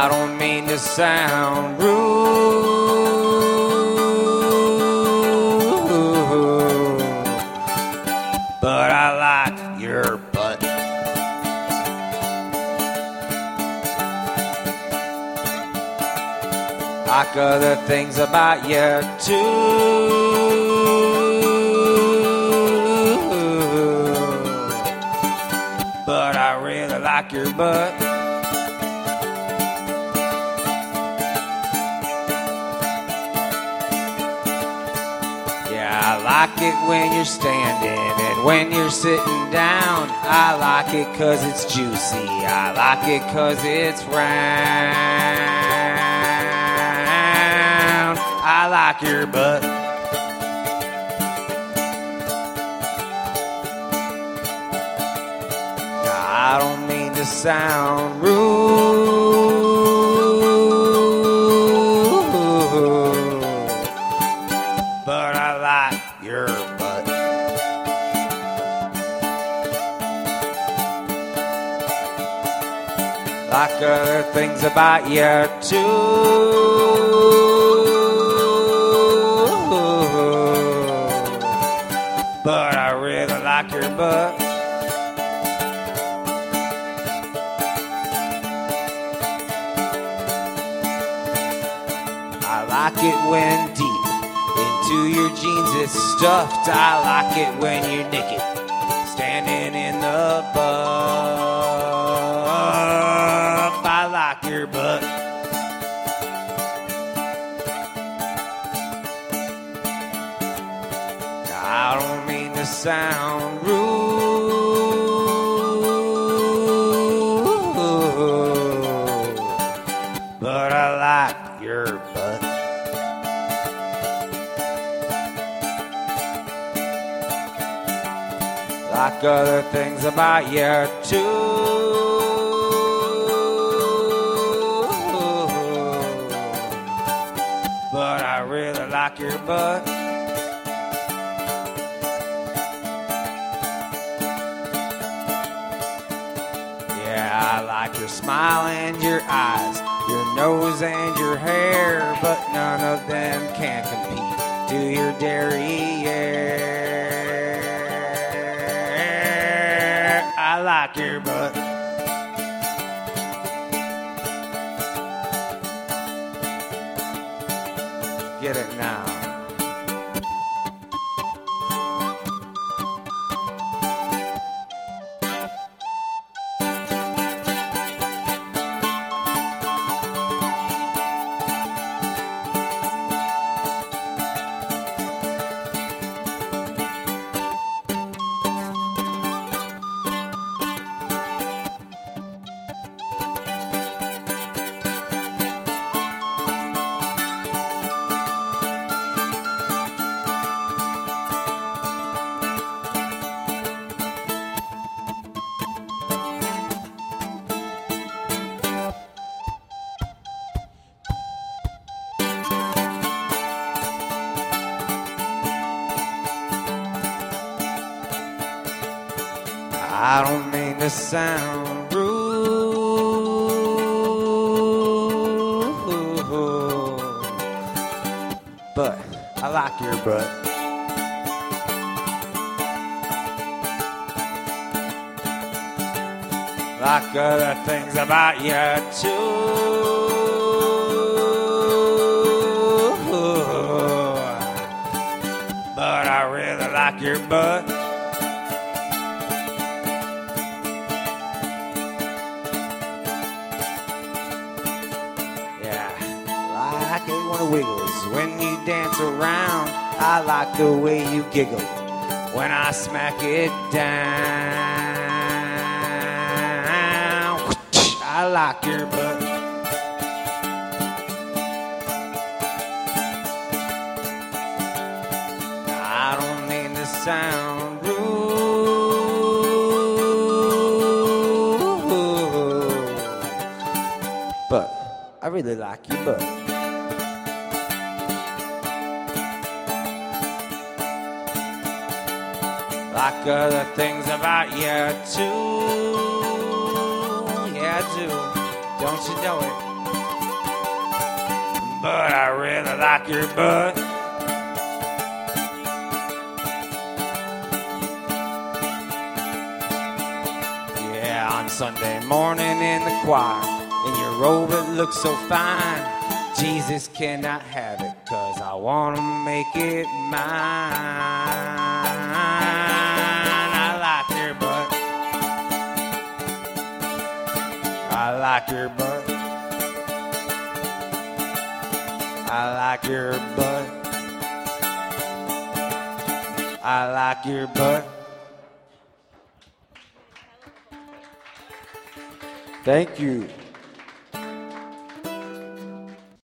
I don't mean to sound rude, but I like your butt. Like other things about you too, but I really like your butt. Yeah, I like it when you're standing and when you're sitting down. I like it 'cause it's juicy. I like it 'cause it's round. I like your butt. I don't mean to sound rude, but I like your butt. Like other things about you too, but I really like your butt. I like it when deep into your jeans it's stuffed. I like it when you're naked, standing in the buff. I like your butt. I don't mean to sound rude, but I like your butt. Like other things about you too, but I really like your butt. Yeah, I like your smile and your eyes, your nose and your hair, but none of them can compete to your derriere. I like your butt. Get it now. I don't mean to sound rude, but I like your butt. Like other things about you too, but I really like your butt. I like it when it wiggles, when you dance around. I like the way you giggle when I smack it down. I like your butt. I don't mean to sound rude, but I really like your butt. Like other things about you too. Yeah, I do. Don't you know it? but I really like your butt. Yeah, on Sunday morning in the choir, in your robe it looks so fine. Jesus cannot have it, 'cause I want to make it mine. I like your butt. I like your butt. I like your butt. I like your butt. Thank you.